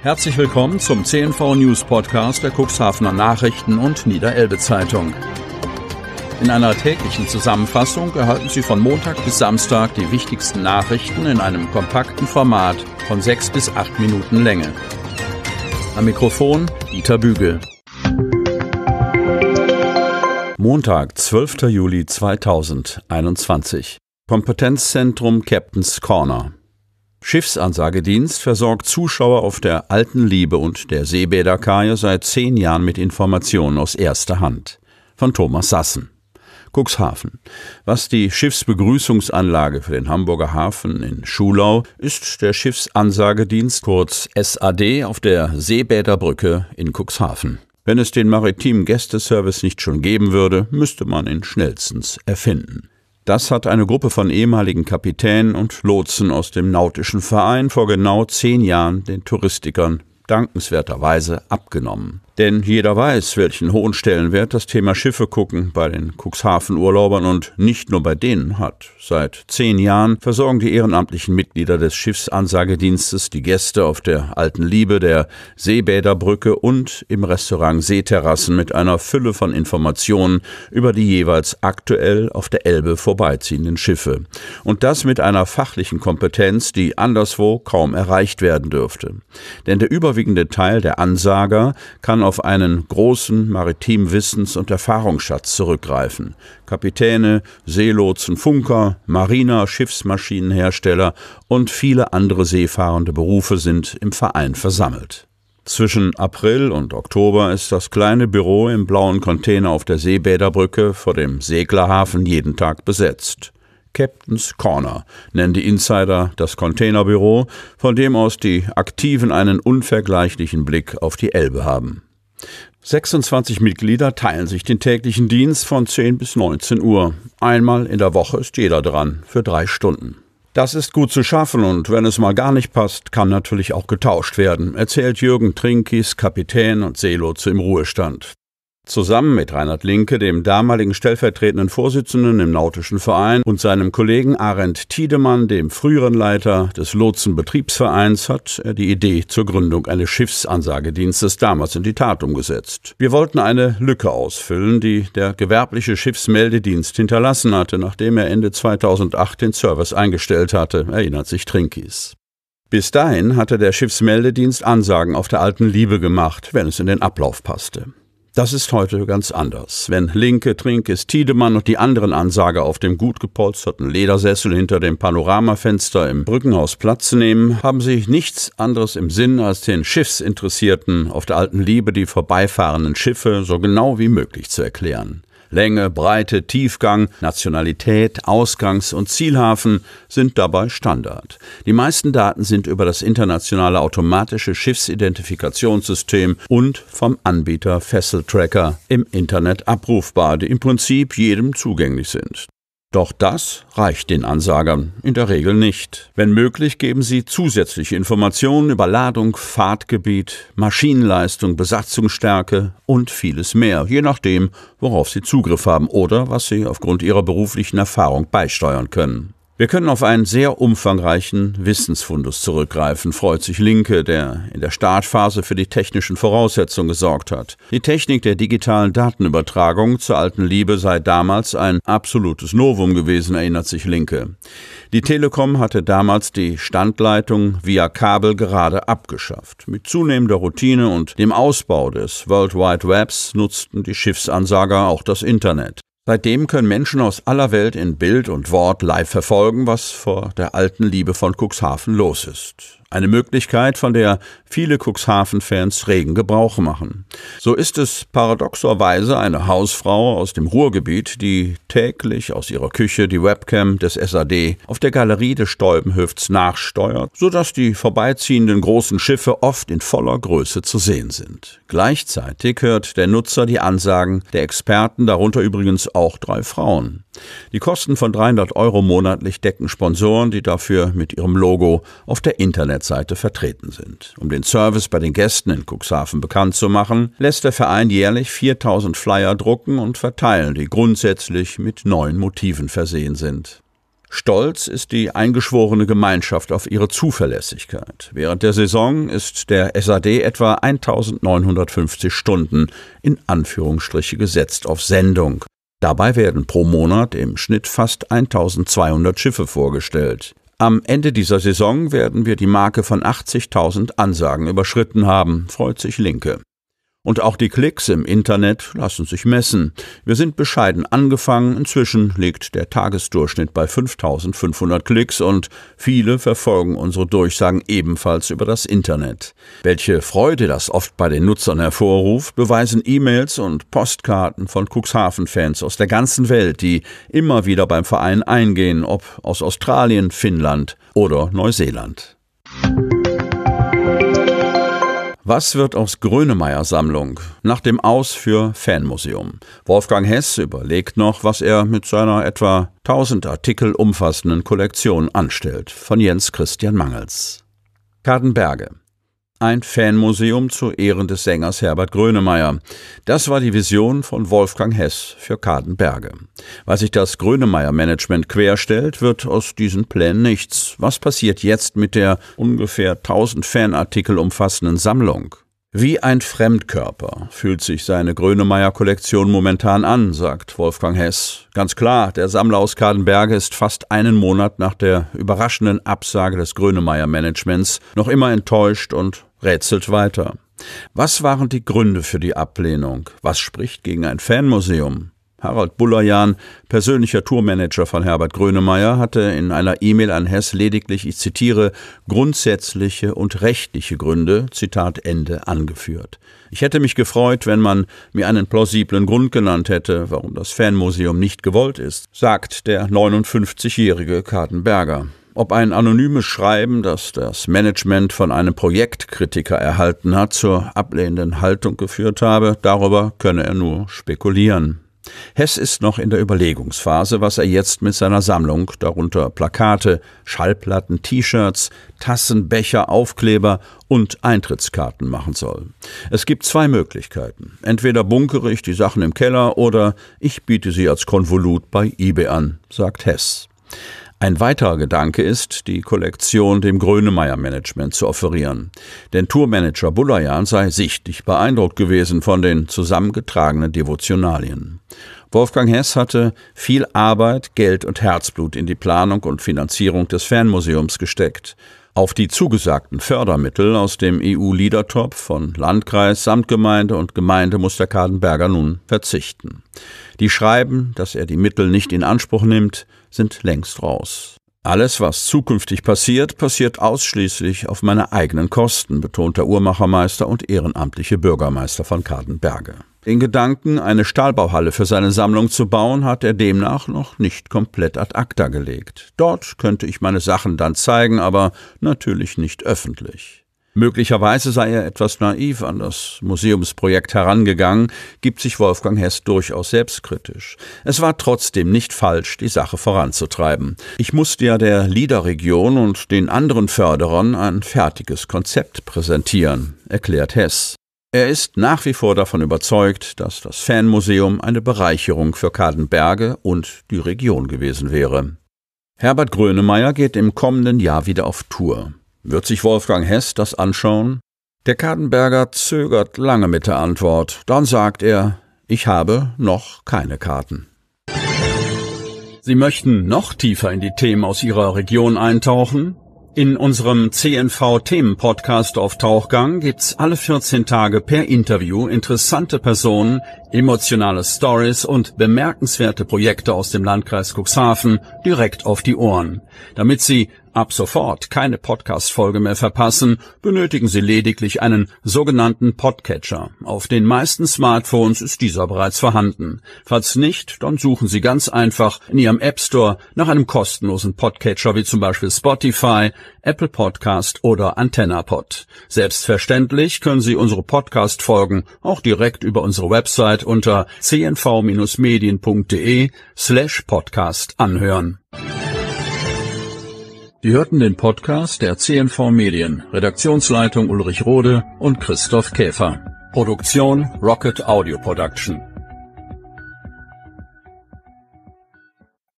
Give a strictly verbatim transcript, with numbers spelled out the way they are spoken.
Herzlich willkommen zum C N V News Podcast der Cuxhavener Nachrichten und Niederelbe Zeitung. In einer täglichen Zusammenfassung erhalten Sie von Montag bis Samstag die wichtigsten Nachrichten in einem kompakten Format von sechs bis acht Minuten Länge. Am Mikrofon Dieter Bügel. Montag, zwölfter Juli zweitausendeinundzwanzig. Kompetenzzentrum Captain's Corner. Schiffsansagedienst versorgt Zuschauer auf der Alten Liebe und der Seebäderkaje seit zehn Jahren mit Informationen aus erster Hand. Von Thomas Sassen. Cuxhaven. Was die Schiffsbegrüßungsanlage für den Hamburger Hafen in Schulau ist der Schiffsansagedienst, kurz S A D, auf der Seebäderbrücke in Cuxhaven. Wenn es den maritimen Gästeservice nicht schon geben würde, müsste man ihn schnellstens erfinden. Das hat eine Gruppe von ehemaligen Kapitänen und Lotsen aus dem Nautischen Verein vor genau zehn Jahren den Touristikern dankenswerterweise abgenommen. Denn jeder weiß, welchen hohen Stellenwert das Thema Schiffe gucken bei den Cuxhaven-Urlaubern und nicht nur bei denen hat. Seit zehn Jahren versorgen die ehrenamtlichen Mitglieder des Schiffsansagedienstes die Gäste auf der Alten Liebe, der Seebäderbrücke und im Restaurant Seeterrassen mit einer Fülle von Informationen über die jeweils aktuell auf der Elbe vorbeiziehenden Schiffe. Und das mit einer fachlichen Kompetenz, die anderswo kaum erreicht werden dürfte. Denn der überwiegende Teil der Ansager kann auf einen großen maritimen Wissens- und Erfahrungsschatz zurückgreifen. Kapitäne, Seelotsen, Funker, Mariner, Schiffsmaschinenhersteller und viele andere seefahrende Berufe sind im Verein versammelt. Zwischen April und Oktober ist das kleine Büro im blauen Container auf der Seebäderbrücke vor dem Seglerhafen jeden Tag besetzt. Captain's Corner nennen die Insider das Containerbüro, von dem aus die Aktiven einen unvergleichlichen Blick auf die Elbe haben. sechsundzwanzig Mitglieder teilen sich den täglichen Dienst von zehn bis neunzehn Uhr. Einmal in der Woche ist jeder dran, für drei Stunden. Das ist gut zu schaffen und wenn es mal gar nicht passt, kann natürlich auch getauscht werden, erzählt Jürgen Trinkis, Kapitän und Seelotse im Ruhestand. Zusammen mit Reinhard Linke, dem damaligen stellvertretenden Vorsitzenden im Nautischen Verein, und seinem Kollegen Arend Tiedemann, dem früheren Leiter des Lotsenbetriebsvereins, hat er die Idee zur Gründung eines Schiffsansagedienstes damals in die Tat umgesetzt. Wir wollten eine Lücke ausfüllen, die der gewerbliche Schiffsmeldedienst hinterlassen hatte, nachdem er Ende zweitausendacht den Service eingestellt hatte, erinnert sich Trinkis. Bis dahin hatte der Schiffsmeldedienst Ansagen auf der Alten Liebe gemacht, wenn es in den Ablauf passte. Das ist heute ganz anders. Wenn Linke, Trinkis, Tiedemann und die anderen Ansager auf dem gut gepolsterten Ledersessel hinter dem Panoramafenster im Brückenhaus Platz nehmen, haben sie nichts anderes im Sinn, als den Schiffsinteressierten auf der Alten Liebe die vorbeifahrenden Schiffe so genau wie möglich zu erklären. Länge, Breite, Tiefgang, Nationalität, Ausgangs- und Zielhafen sind dabei Standard. Die meisten Daten sind über das internationale automatische Schiffsidentifikationssystem und vom Anbieter Vessel Tracker im Internet abrufbar, die im Prinzip jedem zugänglich sind. Doch das reicht den Ansagern in der Regel nicht. Wenn möglich, geben sie zusätzliche Informationen über Ladung, Fahrtgebiet, Maschinenleistung, Besatzungsstärke und vieles mehr, je nachdem, worauf sie Zugriff haben oder was sie aufgrund ihrer beruflichen Erfahrung beisteuern können. Wir können auf einen sehr umfangreichen Wissensfundus zurückgreifen, freut sich Linke, der in der Startphase für die technischen Voraussetzungen gesorgt hat. Die Technik der digitalen Datenübertragung zur Alten Liebe sei damals ein absolutes Novum gewesen, erinnert sich Linke. Die Telekom hatte damals die Standleitung via Kabel gerade abgeschafft. Mit zunehmender Routine und dem Ausbau des World Wide Webs nutzten die Schiffsansager auch das Internet. Seitdem können Menschen aus aller Welt in Bild und Wort live verfolgen, was vor der Alten Liebe von Cuxhaven los ist. Eine Möglichkeit, von der viele Cuxhaven-Fans regen Gebrauch machen. So ist es paradoxerweise eine Hausfrau aus dem Ruhrgebiet, die täglich aus ihrer Küche die Webcam des S A D auf der Galerie des Stolbenhöfts nachsteuert, sodass die vorbeiziehenden großen Schiffe oft in voller Größe zu sehen sind. Gleichzeitig hört der Nutzer die Ansagen der Experten, darunter übrigens auch drei Frauen. Die Kosten von dreihundert Euro monatlich decken Sponsoren, die dafür mit ihrem Logo auf der Internetseite vertreten sind. Um den Service bei den Gästen in Cuxhaven bekannt zu machen, lässt der Verein jährlich viertausend Flyer drucken und verteilen, die grundsätzlich mit neuen Motiven versehen sind. Stolz ist die eingeschworene Gemeinschaft auf ihre Zuverlässigkeit. Während der Saison ist der S A D etwa eintausendneunhundertfünfzig Stunden in Anführungsstriche gesetzt auf Sendung. Dabei werden pro Monat im Schnitt fast eintausendzweihundert Schiffe vorgestellt. Am Ende dieser Saison werden wir die Marke von achtzigtausend Ansagen überschritten haben, freut sich Linke. Und auch die Klicks im Internet lassen sich messen. Wir sind bescheiden angefangen, inzwischen liegt der Tagesdurchschnitt bei fünftausendfünfhundert Klicks und viele verfolgen unsere Durchsagen ebenfalls über das Internet. Welche Freude das oft bei den Nutzern hervorruft, beweisen E-Mails und Postkarten von Cuxhaven-Fans aus der ganzen Welt, die immer wieder beim Verein eingehen, ob aus Australien, Finnland oder Neuseeland. Was wird aus Grönemeyer-Sammlung nach dem Aus für Fanmuseum? Wolfgang Hess überlegt noch, was er mit seiner etwa tausend Artikel umfassenden Kollektion anstellt. Von Jens Christian Mangels. Kadenberge. Ein Fanmuseum zu Ehren des Sängers Herbert Grönemeyer. Das war die Vision von Wolfgang Hess für Kadenberge. Weil sich das Grönemeyer-Management querstellt, wird aus diesen Plänen nichts. Was passiert jetzt mit der ungefähr tausend Fanartikel umfassenden Sammlung? Wie ein Fremdkörper fühlt sich seine Grönemeyer-Kollektion momentan an, sagt Wolfgang Hess. Ganz klar, der Sammler aus Kadenberge ist fast einen Monat nach der überraschenden Absage des Grönemeyer-Managements noch immer enttäuscht und rätselt weiter. Was waren die Gründe für die Ablehnung? Was spricht gegen ein Fanmuseum? Harald Bullerjahn, persönlicher Tourmanager von Herbert Grönemeyer, hatte in einer E-Mail an Hess lediglich, ich zitiere, grundsätzliche und rechtliche Gründe, Zitat Ende, angeführt. Ich hätte mich gefreut, wenn man mir einen plausiblen Grund genannt hätte, warum das Fanmuseum nicht gewollt ist, sagt der neunundfünfzigjährige Kadenberger. Ob ein anonymes Schreiben, das das Management von einem Projektkritiker erhalten hat, zur ablehnenden Haltung geführt habe, darüber könne er nur spekulieren. Hess ist noch in der Überlegungsphase, was er jetzt mit seiner Sammlung, darunter Plakate, Schallplatten, T-Shirts, Tassen, Becher, Aufkleber und Eintrittskarten machen soll. Es gibt zwei Möglichkeiten. Entweder bunkere ich die Sachen im Keller oder ich biete sie als Konvolut bei eBay an, sagt Hess. Ein weiterer Gedanke ist, die Kollektion dem Grönemeyer-Management zu offerieren. Denn Tourmanager Bullerjahn sei sichtlich beeindruckt gewesen von den zusammengetragenen Devotionalien. Wolfgang Hess hatte viel Arbeit, Geld und Herzblut in die Planung und Finanzierung des Fanmuseums gesteckt. Auf die zugesagten Fördermittel aus dem E U-Liedertopf von Landkreis, Samtgemeinde und Gemeinde muss der Kadenberger nun verzichten. Die schreiben, dass er die Mittel nicht in Anspruch nimmt, sind längst raus. Alles, was zukünftig passiert, passiert ausschließlich auf meine eigenen Kosten, betont der Uhrmachermeister und ehrenamtliche Bürgermeister von Kadenberge. Den Gedanken, eine Stahlbauhalle für seine Sammlung zu bauen, hat er demnach noch nicht komplett ad acta gelegt. Dort könnte ich meine Sachen dann zeigen, aber natürlich nicht öffentlich. Möglicherweise sei er etwas naiv an das Museumsprojekt herangegangen, gibt sich Wolfgang Hess durchaus selbstkritisch. Es war trotzdem nicht falsch, die Sache voranzutreiben. Ich musste ja der Liederregion und den anderen Förderern ein fertiges Konzept präsentieren, erklärt Hess. Er ist nach wie vor davon überzeugt, dass das Fanmuseum eine Bereicherung für Kadenberge und die Region gewesen wäre. Herbert Grönemeyer geht im kommenden Jahr wieder auf Tour. Wird sich Wolfgang Hess das anschauen? Der Kadenberger zögert lange mit der Antwort. Dann sagt er, ich habe noch keine Karten. Sie möchten noch tiefer in die Themen aus Ihrer Region eintauchen? In unserem C N V-Themen-Podcast auf Tauchgang gibt's alle vierzehn Tage per Interview interessante Personen, emotionale Stories und bemerkenswerte Projekte aus dem Landkreis Cuxhaven direkt auf die Ohren. Damit Sie ab sofort keine Podcast-Folge mehr verpassen, benötigen Sie lediglich einen sogenannten Podcatcher. Auf den meisten Smartphones ist dieser bereits vorhanden. Falls nicht, dann suchen Sie ganz einfach in Ihrem App Store nach einem kostenlosen Podcatcher wie zum Beispiel Spotify, Apple Podcast oder AntennaPod. Selbstverständlich können Sie unsere Podcast-Folgen auch direkt über unsere Website unter c n v Bindestrich medien punkt d e slash podcast anhören. Sie hörten den Podcast der C N V Medien, Redaktionsleitung Ulrich Rode und Christoph Käfer. Produktion Rocket Audio Production.